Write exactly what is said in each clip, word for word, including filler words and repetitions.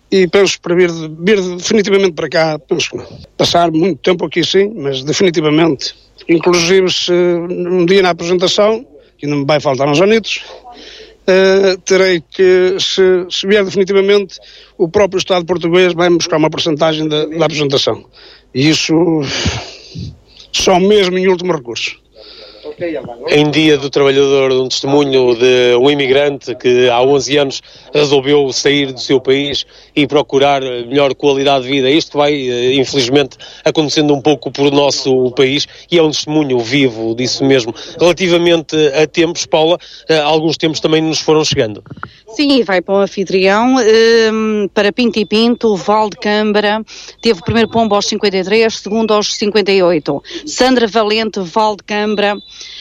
e penso para vir, vir definitivamente para cá, penso passar muito tempo aqui sim, mas definitivamente, inclusive se um dia na apresentação, que não me vai faltar uns anitos, uh, terei que, se, se vier definitivamente, o próprio Estado português vai-me buscar uma porcentagem da, da apresentação. E isso só mesmo em último recurso. Em Dia do Trabalhador, um testemunho de um imigrante que há onze anos resolveu sair do seu país e procurar melhor qualidade de vida. Isto que vai, infelizmente, acontecendo um pouco por nosso país e é um testemunho vivo disso mesmo. Relativamente a tempos, Paula, alguns tempos também nos foram chegando. Sim, vai para o anfitrião, um, para Pinto e Pinto, Val de Câmara, teve o primeiro pombo aos cinquenta e três, segundo aos cinquenta e oito. Sandra Valente, Val de Câmara,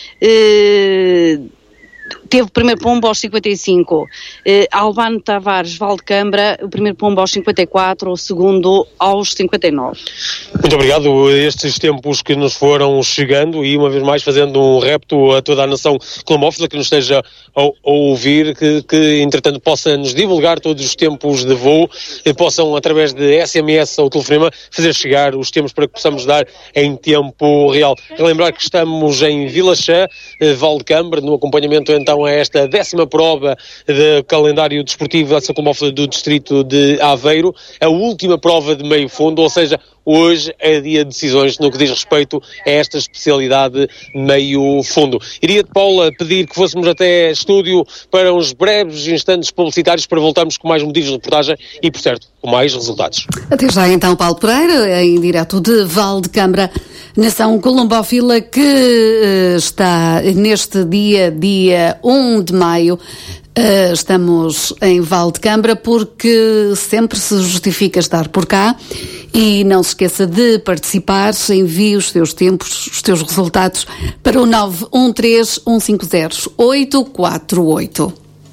uh, teve o primeiro pombo aos cinquenta e cinco. Uh, Albano Tavares, Val de Câmara, o primeiro pombo aos cinquenta e quatro, o segundo aos cinquenta e nove. Muito obrigado. Estes tempos que nos foram chegando e uma vez mais fazendo um repto a toda a nação colombófila que nos esteja a, a ouvir, que, que entretanto possa nos divulgar todos os tempos de voo, e possam através de S M S ou telefonema fazer chegar os tempos para que possamos dar em tempo real. Lembrar que estamos em Vila Chã, Val de Câmara, no acompanhamento então a esta décima prova de calendário desportivo da Ação Colombófila do Distrito de Aveiro, a última prova de meio fundo, ou seja, hoje é dia de decisões no que diz respeito a esta especialidade meio fundo. Iria-te, Paula, pedir que fôssemos até estúdio para uns breves instantes publicitários para voltarmos com mais motivos de reportagem e, por certo, com mais resultados. Até já então, Paulo Pereira, em direto de Val de Câmara, nação colombófila que uh, está neste dia, dia um de maio, Uh, estamos em Val de Câmara porque sempre se justifica estar por cá e não se esqueça de participar, envie os seus tempos, os seus resultados para o nove um três um cinco zero oito quatro oito.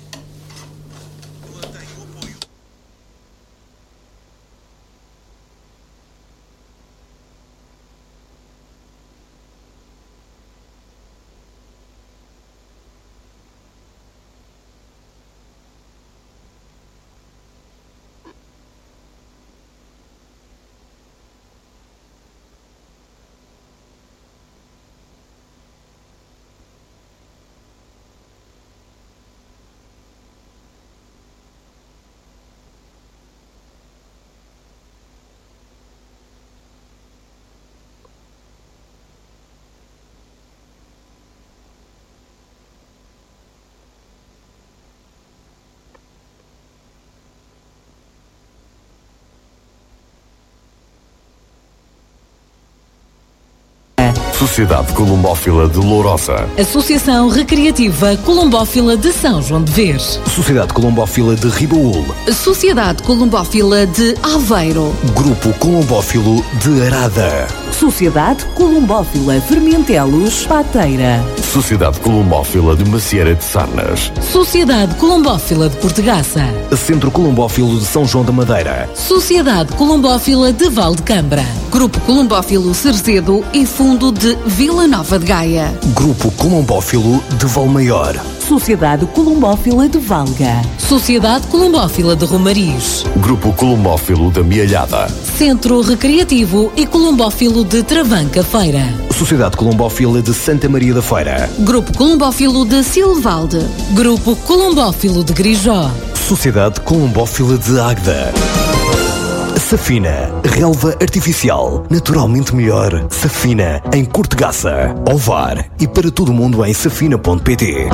Sociedade Colombófila de Lourosa. Associação Recreativa Colombófila de São João de Ver. Sociedade Colombófila de Ribaúl. Sociedade Colombófila de Aveiro. Grupo Colombófilo de Arada. Sociedade Colombófila Fermentelos Pateira. Sociedade Colombófila de Macieira de Sarnas. Sociedade Colombófila de Portegaça. Centro Colombófilo de São João da Madeira. Sociedade Colombófila de Val de Câmara. Grupo Colombófilo Cerzedo e Fundo de Vila Nova de Gaia. Grupo Colombófilo de Valmaior. Sociedade Colombófila de Valga. Sociedade Colombófila de Romariz. Grupo Colombófilo da Mialhada. Centro Recreativo e Colombófilo de Travanca Feira. Sociedade Colombófila de Santa Maria da Feira. Grupo Colombófilo de Silvalde. Grupo Colombófilo de Grijó. Sociedade Colombófila de Águeda. Safina, relva artificial, naturalmente melhor. Safina, em Cortegaça, Ovar e para todo o mundo em safina ponto pt.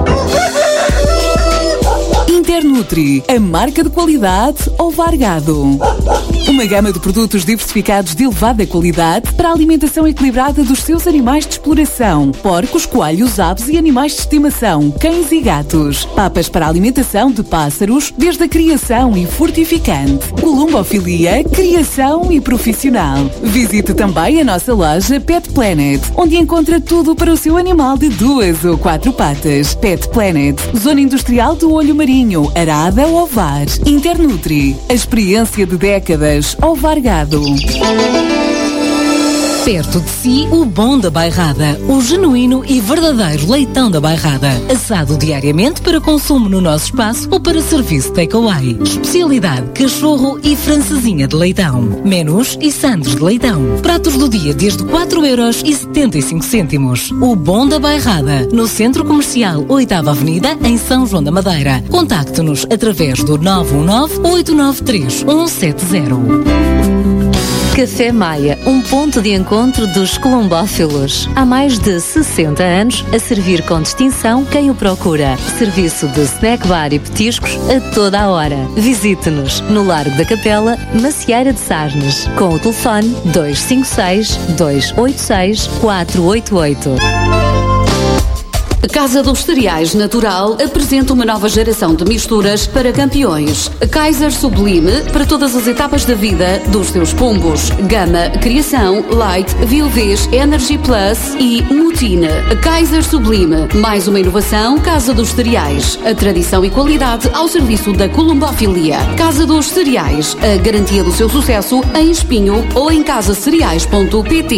Internutri, a marca de qualidade Ovar Gado. Uma gama de produtos diversificados de elevada qualidade para a alimentação equilibrada dos seus animais de exploração: porcos, coelhos, aves e animais de estimação, cães e gatos. Papas para a alimentação de pássaros, desde a criação e fortificante. Columbofilia, criação e profissional. Visite também a nossa loja Pet Planet, onde encontra tudo para o seu animal de duas ou quatro patas. Pet Planet, Zona Industrial do Olho Marinho, Arada, Ovar. Internutri, a experiência de décadas. Ovar Gado. Perto de si, o bom da Bairrada, o genuíno e verdadeiro leitão da Bairrada, assado diariamente para consumo no nosso espaço ou para serviço takeaway. Especialidade cachorro e francesinha de leitão. Menus e sandes de leitão. Pratos do dia desde quatro euros e setenta e cinco cêntimos. O bom da Bairrada, no Centro Comercial oitava Avenida, em São João da Madeira. Contacte-nos através do nove um nove, oito nove três, um sete zero. Café Maia, um ponto de encontro dos colombófilos. Há mais de sessenta anos, a servir com distinção quem o procura. Serviço de snack bar e petiscos a toda a hora. Visite-nos no Largo da Capela, Macieira de Sarnes, com o telefone dois cinco seis, dois oito seis, quatro oito oito. A Casa dos Cereais Natural apresenta uma nova geração de misturas para campeões. Kaiser Sublime para todas as etapas da vida dos seus pombos. Gama Criação, Light, Viuvez, Energy Plus e Mutine. Kaiser Sublime, mais uma inovação, Casa dos Cereais. A tradição e qualidade ao serviço da colombofilia. Casa dos Cereais, a garantia do seu sucesso em Espinho ou em casa cereais ponto pt.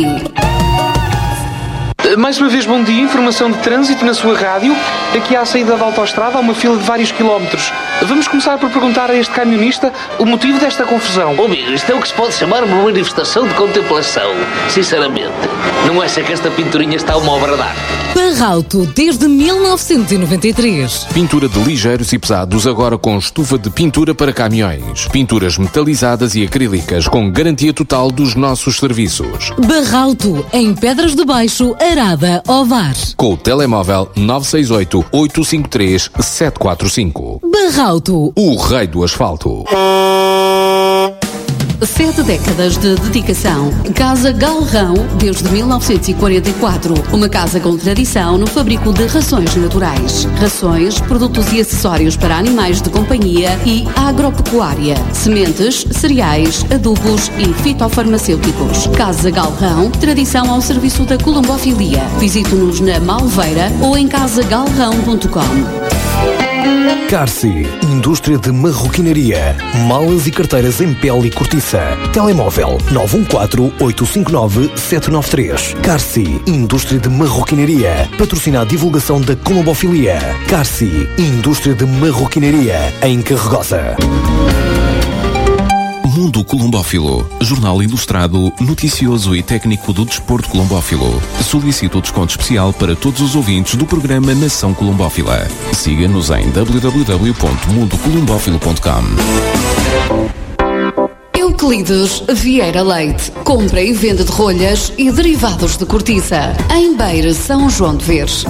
Mais uma vez, bom dia. Informação de trânsito na sua rádio. Aqui à saída da autoestrada há uma fila de vários quilómetros. Vamos começar por perguntar a este camionista o motivo desta confusão. Ô amigo, isto é o que se pode chamar uma manifestação de contemplação. Sinceramente, não acha que esta pinturinha está uma obra de arte? Barrauto, desde mil novecentos e noventa e três. Pintura de ligeiros e pesados, agora com estufa de pintura para caminhões. Pinturas metalizadas e acrílicas, com garantia total dos nossos serviços. Barrauto, em Pedras de Baixo, Arada, Ovar. Com o telemóvel nove seis oito, oito cinco três, sete quatro cinco. Barrauto, o rei do asfalto. Sete décadas de dedicação. Casa Galrão, desde mil novecentos e quarenta e quatro. Uma casa com tradição no fabrico de rações naturais. Rações, produtos e acessórios para animais de companhia e agropecuária. Sementes, cereais, adubos e fitofarmacêuticos. Casa Galrão, tradição ao serviço da colombofilia. Visite-nos na Malveira ou em casa galrão ponto com. Carci, indústria de marroquinaria, malas e carteiras em pele e cortiça. Telemóvel nove um quatro, oito cinco nove, sete nove três. Carci, indústria de marroquinaria, patrocina a divulgação da colombofilia. Carci, indústria de marroquinaria, em Carregosa. Mundo Colombófilo, jornal ilustrado, noticioso e técnico do desporto colombófilo. Solicito desconto especial para todos os ouvintes do programa Nação Colombófila. Siga-nos em w w w ponto mundo colombófilo ponto com. Euclides Vieira Leite. Compra e venda de rolhas e derivados de cortiça. Em Beira, São João de Veres.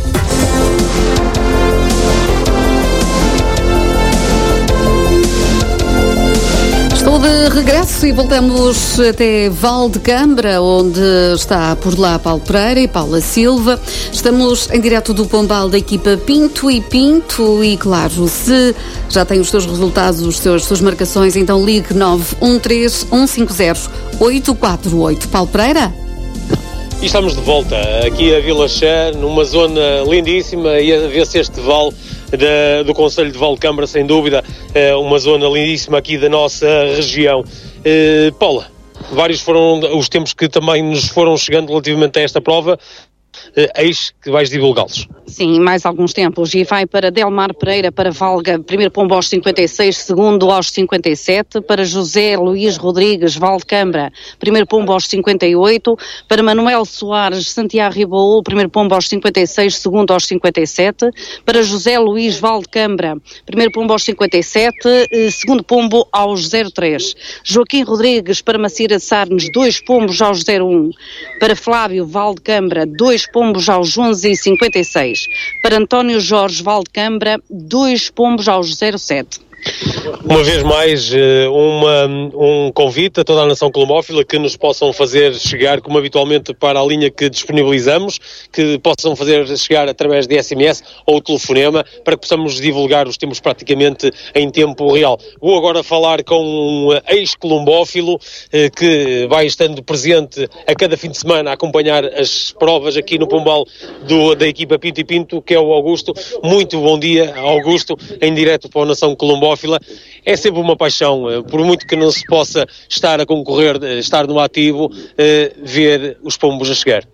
Estou de regresso e voltamos até Valdecambra, onde está por lá Paulo Pereira e Paula Silva. Estamos em direto do Pombal da equipa Pinto e Pinto e, claro, se já tem os seus resultados, os seus, as suas marcações, então ligue nove um três, um cinco zero, oito quatro oito. Paulo Pereira? E estamos de volta aqui a Vila Chã, numa zona lindíssima, e a ver-se este vale de, do Concelho de Valdecambra, sem dúvida, é uma zona lindíssima aqui da nossa região. Uh, Paula, vários foram os tempos que também nos foram chegando relativamente a esta prova. Uh, eis que vais divulgá-los. Sim, mais alguns tempos. E vai para Delmar Pereira, para Valga, primeiro pombo aos cinquenta e seis, segundo aos cinquenta e sete. Para José Luís Rodrigues, Valdecambra, primeiro pombo aos cinquenta e oito. Para Manuel Soares, Santiago Ribaú, primeiro pombo aos cinquenta e seis, segundo aos cinquenta e sete. Para José Luís Valdecambra, primeiro pombo aos cinquenta e sete, segundo pombo aos zero três. Joaquim Rodrigues, para Macira Sarnes, dois pombos aos zero um. Para Flávio Valdecambra, dois pombos aos onze e cinquenta e seis. Para António Jorge Valdecambra, dois pombos aos zero sete. Uma vez mais, uma, um convite a toda a nação colombófila que nos possam fazer chegar, como habitualmente, para a linha que disponibilizamos, que possam fazer chegar através de S M S ou telefonema, para que possamos divulgar os tempos praticamente em tempo real. Vou agora falar com um ex-colombófilo que vai estando presente a cada fim de semana a acompanhar as provas aqui no Pombal do, da equipa Pinto e Pinto, que é o Augusto. Muito bom dia, Augusto, em direto para a nação colombófila. colombófila, é sempre uma paixão, por muito que não se possa estar a concorrer, estar no ativo, ver os pombos a chegar.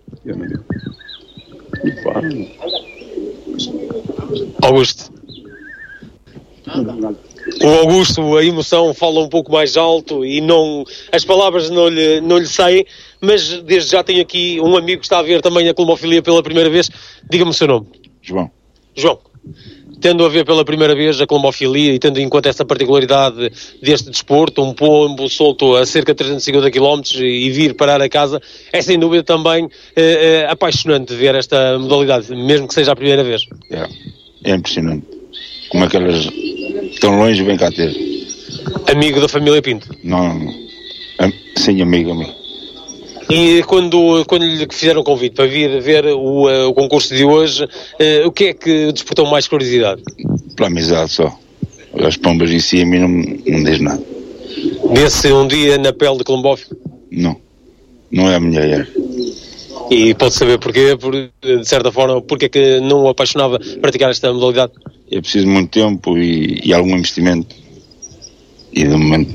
Augusto. O Augusto, a emoção fala um pouco mais alto e não, as palavras não lhe, não lhe saem, mas desde já tenho aqui um amigo que está a ver também a colombofilia pela primeira vez. Diga-me o seu nome. João. João, tendo a ver pela primeira vez a colombofilia e tendo em conta essa particularidade deste desporto, um pombo solto a cerca de trezentos e cinquenta quilómetros e vir parar a casa, é sem dúvida também eh, apaixonante ver esta modalidade, mesmo que seja a primeira vez. É, é impressionante. Como é que elas tão longe vêm cá ter. Amigo da família Pinto? Não, não. Sim, amigo, amigo. E quando, quando lhe fizeram o convite para vir ver o, o concurso de hoje, uh, o que é que despertou mais curiosidade? Pela amizade só. As pombas em si a mim não, não diz nada. Vê-se um dia na pele de colombófilo? Não. Não é a minha mulher. E pode saber porquê, por, de certa forma, porque é que não o apaixonava praticar esta modalidade? É preciso muito tempo e, e algum investimento. E de momento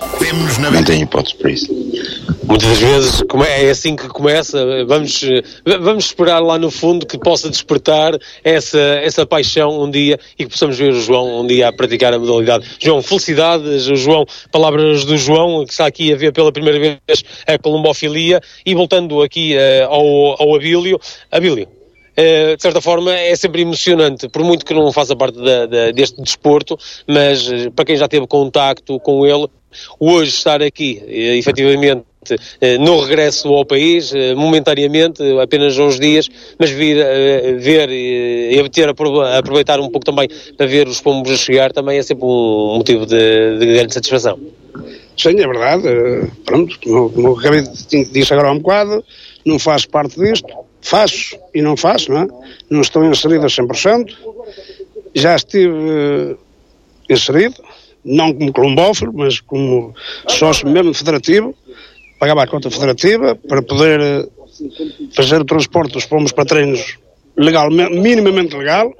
não tenho hipótese para isso. Muitas vezes é assim que começa. Vamos, vamos esperar lá no fundo que possa despertar essa, essa paixão um dia e que possamos ver o João um dia a praticar a modalidade. João, felicidades. João, palavras do João, que está aqui a ver pela primeira vez a colombofilia. E voltando aqui uh, ao, ao Abílio. Abílio, Uh, de certa forma é sempre emocionante, por muito que não faça parte da, da, deste desporto, mas uh, para quem já teve contacto com ele, hoje estar aqui, uh, efetivamente, uh, no regresso ao país, uh, momentaneamente, uh, apenas uns dias, mas vir uh, ver uh, e ter, aproveitar um pouco também para ver os pombos a chegar, também é sempre um motivo de, de grande satisfação. Sim, é verdade. Uh, pronto, como, como eu acabei de dizer agora há um bocado, não faço parte disto. Faço e não faço, não é? Não estou inserido a cem por cento. Já estive uh, inserido, não como colombófilo, mas como sócio mesmo federativo. Pagava a conta federativa para poder uh, fazer o transporte dos pombos para treinos legalmente, minimamente legal.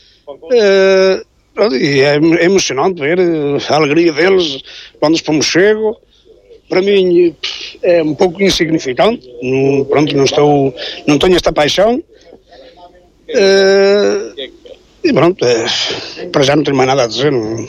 Uh, e é, é emocionante ver uh, a alegria deles quando os pombos chegam. Para mim é um pouco insignificante, não, pronto, não estou, não tenho esta paixão, uh, e pronto, é, para já não tenho mais nada a dizer. Não.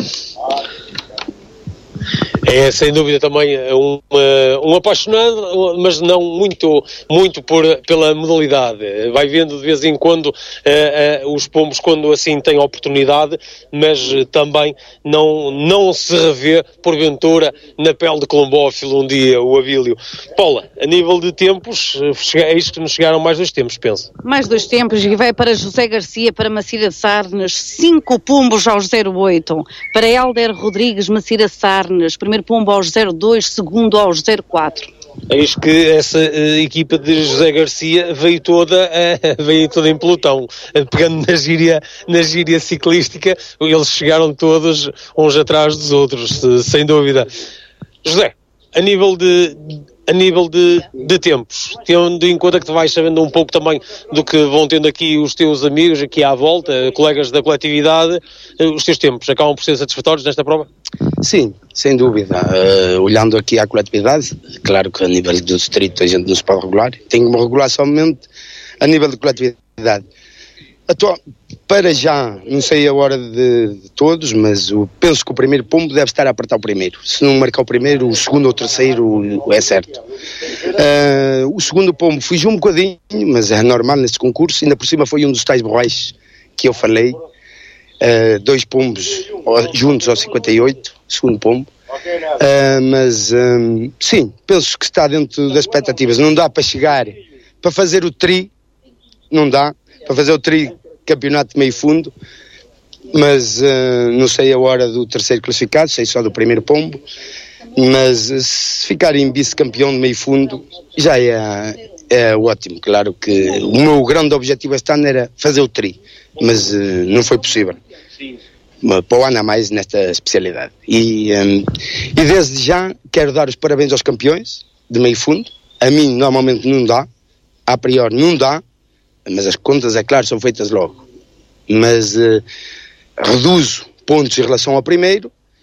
É sem dúvida também um, um apaixonado, mas não muito, muito por, pela modalidade. Vai vendo de vez em quando uh, uh, os pombos quando assim têm oportunidade, mas uh, também não, não se revê porventura na pele de colombófilo um dia, o Abílio. Paula, a nível de tempos, é isto que nos chegaram mais dois tempos, penso. Mais dois tempos, e vai para José Garcia, para Macira Sarnes, cinco pombos aos zero oito. Para Hélder Rodrigues, Macira Sarnes, primeiro pombo aos zero dois, segundo aos zero quatro. Eis que essa uh, equipa de José Garcia veio toda, uh, veio toda em pelotão, uh, pegando na gíria, na gíria ciclística, eles chegaram todos uns atrás dos outros, uh, sem dúvida. José, a nível de... A nível de, de tempos, tendo em conta que tu vais sabendo um pouco também do que vão tendo aqui os teus amigos aqui à volta, colegas da coletividade, os teus tempos acabam por ser satisfatórios nesta prova? Sim, sem dúvida. Uh, olhando aqui à coletividade, claro que a nível do distrito a gente não se pode regular, tem que regular somente a nível de coletividade. Atual, para já, não sei a hora de, de todos, mas eu penso que o primeiro pombo deve estar a apertar o primeiro. Se não marcar o primeiro, o segundo ou o terceiro é certo. Uh, o segundo pombo fugiu um bocadinho, mas é normal neste concurso, ainda por cima foi um dos tais borrais que eu falei. Uh, dois pombos juntos aos cinquenta e oito, segundo pombo. Uh, mas, um, sim, penso que está dentro das expectativas. Não dá para chegar, para fazer o tri, não dá. Para fazer o tri campeonato de meio fundo, mas uh, não sei a hora do terceiro classificado, sei só do primeiro pombo, mas uh, se ficar em vice-campeão de meio fundo já é, é ótimo. Claro que o meu grande objetivo este ano era fazer o tri, mas uh, não foi possível. Para o ano a mais nesta especialidade. E, um, e desde já quero dar os parabéns aos campeões de meio fundo. A mim normalmente não dá, a priori não dá, mas as contas, é claro, são feitas logo. Mas uh, reduzo pontos em relação ao primeiro,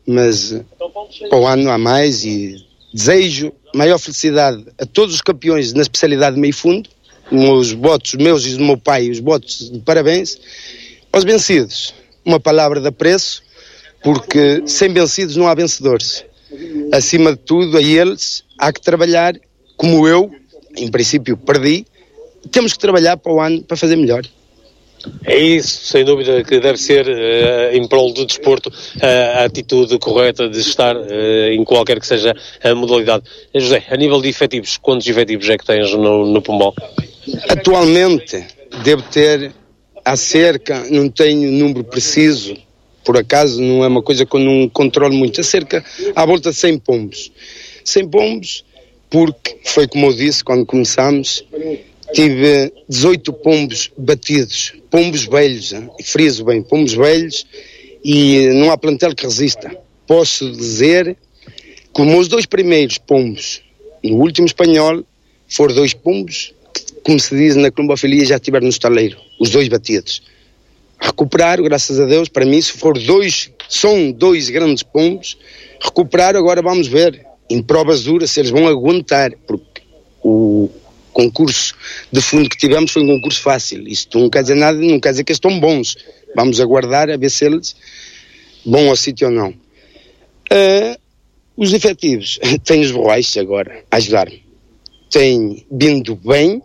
mas para o ano há mais, e desejo maior felicidade a todos os campeões na especialidade de meio fundo, os votos meus e do meu pai, os votos de parabéns. Aos vencidos, uma palavra de apreço, porque sem vencidos não há vencedores. Acima de tudo, a eles há que trabalhar, como eu, em princípio, perdi. Temos que trabalhar para o ano para fazer melhor. É isso, sem dúvida, que deve ser, uh, em prol do desporto, uh, a atitude correta de estar uh, em qualquer que seja a modalidade. José, a nível de efetivos, quantos efetivos é que tens no, no Pombal? Atualmente, devo ter há cerca, não tenho número preciso, por acaso, não é uma coisa que eu não controlo muito, há cerca, à volta de cem pombos. cem pombos, porque foi como eu disse quando começámos, tive dezoito pombos batidos, pombos velhos, hein? Friso bem, pombos velhos, e não há plantel que resista. Posso dizer que os meus dois primeiros pombos, no último espanhol, foram dois pombos que, como se diz na colombofilia, já estiveram no estaleiro, os dois batidos. Recuperaram, graças a Deus, para mim, se for dois, são dois grandes pombos, recuperaram, agora vamos ver, em provas duras, se eles vão aguentar, porque o concurso de fundo que tivemos foi um concurso fácil. Isto não quer dizer nada, não quer dizer que eles estão bons. Vamos aguardar a ver se eles vão ao sítio ou não. Uh, os efetivos, têm os borrachos agora a ajudar-me. Têm vindo bem.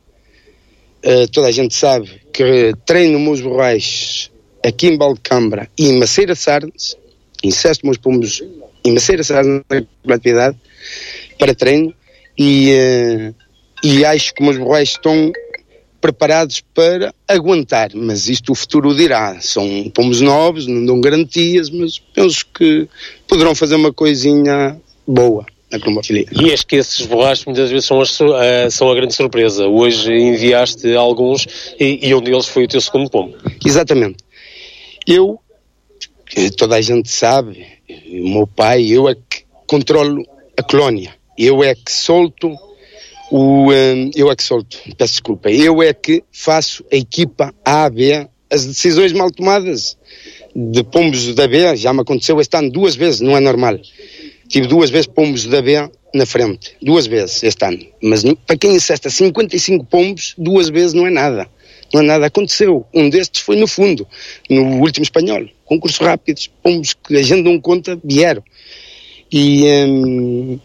Uh, toda a gente sabe que treino meus borrachos aqui em Valdecambra e em Maceira de Sarnes, incesto meus pombos em Maceira de Sarnes na atividade para treino, e uh, e acho que os borrachos estão preparados para aguentar, mas isto o futuro dirá. São pombos novos, não dão garantias, mas penso que poderão fazer uma coisinha boa na colombofilia. E és que esses borrachos muitas vezes são, as, uh, são a grande surpresa. Hoje enviaste alguns e, e um deles foi o teu segundo pombo. Exatamente. Eu, toda a gente sabe, o meu pai, eu é que controlo a colónia. Eu é que solto O, um, eu é que solto, peço desculpa, eu é que faço a equipa A, B, as decisões mal tomadas de pombos da B, já me aconteceu este ano duas vezes, não é normal. Tive duas vezes pombos da B na frente, duas vezes este ano, mas para quem incesta cinquenta e cinco pombos, duas vezes não é nada, não é nada, aconteceu. Um destes foi no fundo, no último espanhol, concurso rápidos, pombos que a gente não conta, vieram. E... Um,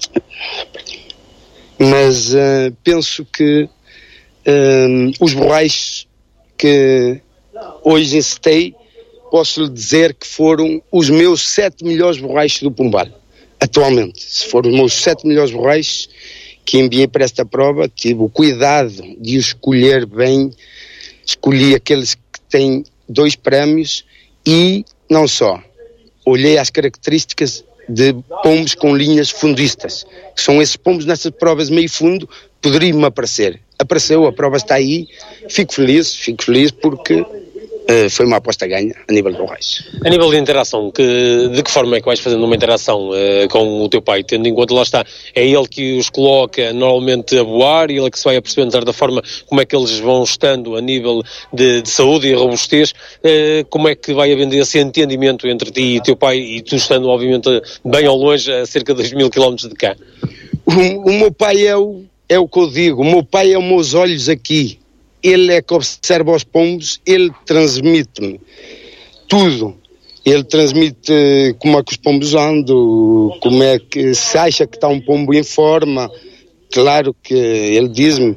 mas uh, penso que uh, os borrachos que hoje encetei, posso lhe dizer que foram os meus sete melhores borrachos do Pombal, atualmente. Se foram os meus sete melhores borrachos que enviei para esta prova, tive o cuidado de os escolher bem, escolhi aqueles que têm dois prémios e não só, olhei as características de pombos com linhas fundistas, que são esses pombos nessas provas meio fundo, poderiam-me aparecer. Apareceu, a prova está aí, fico feliz, fico feliz porque uh, foi uma aposta ganha a nível de borrachos. A nível de interação, que, de que forma é que vais fazendo uma interação uh, com o teu pai, tendo em conta, lá está, é ele que os coloca normalmente a voar e ele é que se vai apercebendo de certa forma como é que eles vão estando a nível de, de saúde e robustez, uh, como é que vai havendo esse entendimento entre ti e o teu pai, e tu estando obviamente bem ao longe, a cerca de dois mil quilómetros de cá? O, o meu pai é o, é o que eu digo, o meu pai é os meus olhos aqui. Ele é que observa os pombos, ele transmite-me tudo. Ele transmite como é que os pombos andam, como é que se acha que está um pombo em forma. Claro que ele diz-me, uh,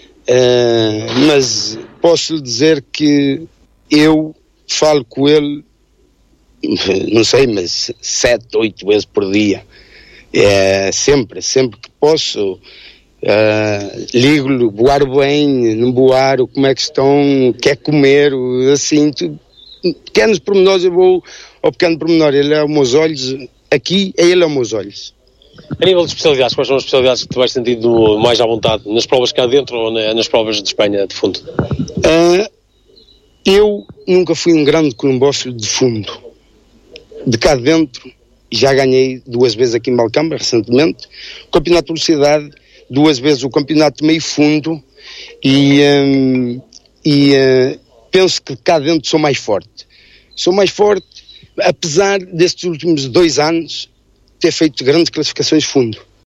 mas posso lhe dizer que eu falo com ele, não sei, mas sete, oito vezes por dia. É, sempre, sempre que posso. Uh, ligo-lhe, voar bem, não voar, como é que estão, quer comer, assim, tudo, pequenos pormenores. Eu vou ao pequeno pormenor, ele é aos meus olhos, aqui é ele aos meus olhos. A nível de especialidades, quais são as especialidades que te vais sentindo mais à vontade, nas provas cá dentro ou nas provas de Espanha de fundo? Uh, eu nunca fui um grande colombófilo de fundo, de cá dentro já ganhei duas vezes aqui em Valdecambra recentemente, o campeonato de velocidade, duas vezes o campeonato de meio fundo, e, um, e uh, penso que cá dentro sou mais forte. Sou mais forte, apesar destes últimos dois anos ter feito grandes classificações de fundo.